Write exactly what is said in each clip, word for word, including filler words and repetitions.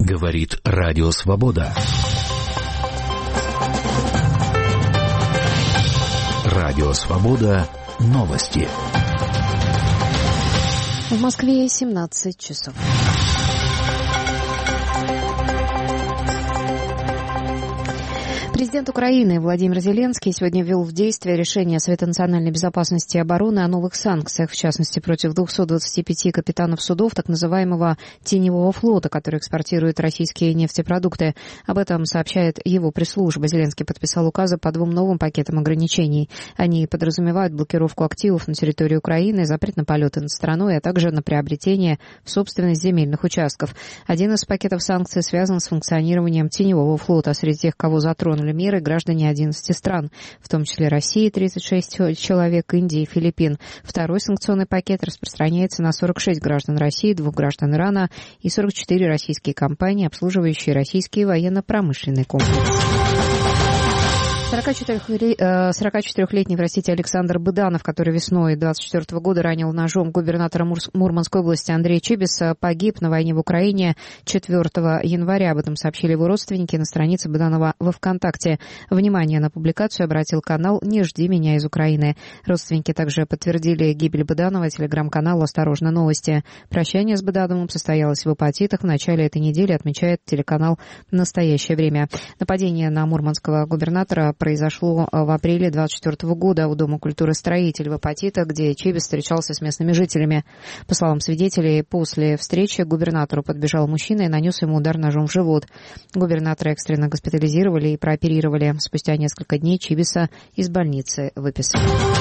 Говорит Радио Свобода. Радио Свобода. Новости. В Москве семнадцать часов. Президент Украины Владимир Зеленский сегодня ввел в действие решение Совета национальной безопасности и обороны о новых санкциях, в частности, против двухсот двадцати пяти капитанов судов так называемого «теневого флота», который экспортирует российские нефтепродукты. Об этом сообщает его пресс-служба. Зеленский подписал указы по двум новым пакетам ограничений. Они подразумевают блокировку активов на территории Украины, запрет на полеты над страной, а также на приобретение в собственность земельных участков. Один из пакетов санкций связан с функционированием «теневого флота». Среди тех, кого затронули меры, граждане одиннадцати стран, в том числе России тридцать шесть человек, Индии и Филиппин. Второй санкционный пакет распространяется на сорок шесть граждан России, двух граждан Ирана и сорок четыре российские компании, обслуживающие российский военно-промышленный комплекс. сорокачетырёхлетний, простите, Александр Быданов, который весной двадцать четвёртого года ранил ножом губернатора Мурманской области Андрея Чибиса, погиб на войне в Украине четвёртого января. Об этом сообщили его родственники на странице Быданова во ВКонтакте. Внимание на публикацию обратил канал «Не жди меня из Украины». Родственники также подтвердили гибель Быданова телеграм-каналу «Осторожно, новости». Прощание с Быдановым состоялось в Апатитах в начале этой недели, отмечает телеканал «Настоящее время». Нападение на мурманского губернатора произошло в апреле двадцать четвёртого года у Дома культуры «Строитель» в Апатитах, где Чибис встречался с местными жителями. По словам свидетелей, после встречи к губернатору подбежал мужчина и нанес ему удар ножом в живот. Губернатора экстренно госпитализировали и прооперировали. Спустя несколько дней Чибиса из больницы выписали.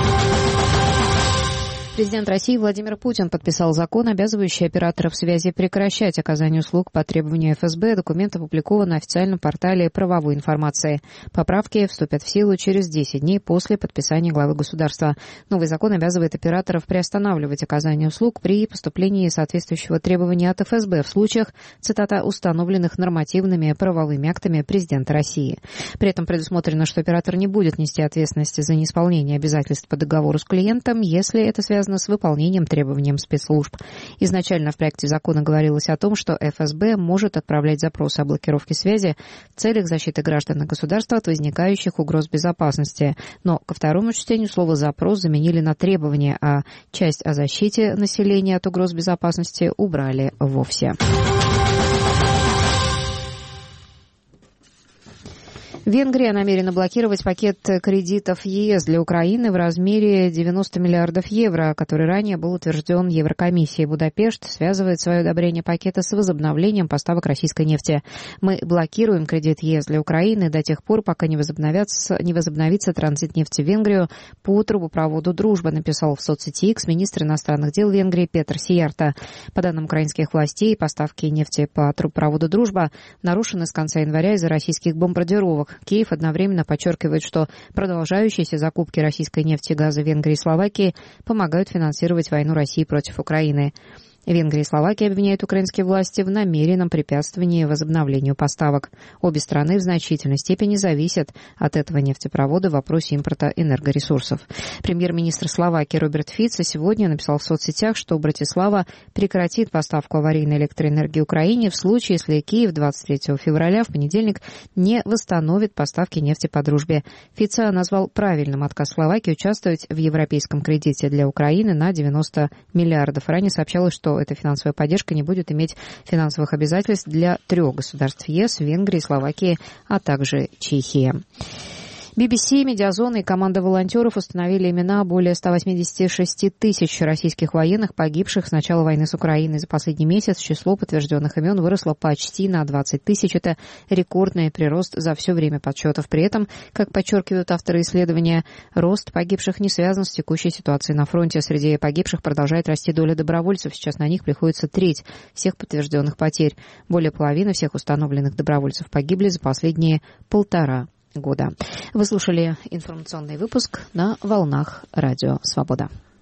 Президент России Владимир Путин подписал закон, обязывающий операторов связи прекращать оказание услуг по требованию эф эс бэ. Документ опубликован на официальном портале правовой информации. Поправки вступят в силу через десять дней после подписания главы государства. Новый закон обязывает операторов приостанавливать оказание услуг при поступлении соответствующего требования от эф эс бэ в случаях, цитата, установленных нормативными правовыми актами президента России. При этом предусмотрено, что оператор не будет нести ответственности за неисполнение обязательств по договору с клиентом, если это связано с выполнением требований спецслужб. Изначально в проекте закона говорилось о том, что эф эс бэ может отправлять запросы о блокировке связи в целях защиты граждан и государства от возникающих угроз безопасности. Но ко второму чтению слово «запрос» заменили на требование, а часть о защите населения от угроз безопасности убрали вовсе. Венгрия намерена блокировать пакет кредитов е эс для Украины в размере девяносто миллиардов евро, который ранее был утвержден Еврокомиссией. Будапешт связывает свое одобрение пакета с возобновлением поставок российской нефти. Мы блокируем кредит е эс для Украины до тех пор, пока не возобновится, не возобновится транзит нефти в Венгрию по трубопроводу «Дружба», написал в соцсети X министр иностранных дел Венгрии Петр Сиярта. По данным украинских властей, поставки нефти по трубопроводу «Дружба» нарушены с конца января из-за российских бомбардировок. Киев одновременно подчеркивает, что продолжающиеся закупки российской нефти и газа в Венгрии и Словакии помогают финансировать войну России против Украины. Венгрия и Словакия обвиняют украинские власти в намеренном препятствовании возобновлению поставок. Обе страны в значительной степени зависят от этого нефтепровода в вопросе импорта энергоресурсов. Премьер-министр Словакии Роберт Фицо сегодня написал в соцсетях, что Братислава прекратит поставку аварийной электроэнергии Украине в случае, если Киев двадцать третьего февраля в понедельник не восстановит поставки нефти по дружбе. Фицо назвал правильным отказ Словакии участвовать в европейском кредите для Украины на девяносто миллиардов. Ранее сообщалось, что эта финансовая поддержка не будет иметь финансовых обязательств для трех государств е эс, Венгрии, Словакии, а также Чехии. би би си, Медиазона и команда волонтеров установили имена более ста восьмидесяти шести тысяч российских военных, погибших с начала войны с Украиной. За последний месяц число подтвержденных имен выросло почти на двадцать тысяч. Это рекордный прирост за все время подсчетов. При этом, как подчеркивают авторы исследования, рост погибших не связан с текущей ситуацией на фронте. Среди погибших продолжает расти доля добровольцев. Сейчас на них приходится треть всех подтвержденных потерь. Более половины всех установленных добровольцев погибли за последние полтора года. Вы слушали информационный выпуск на волнах Радио Свобода.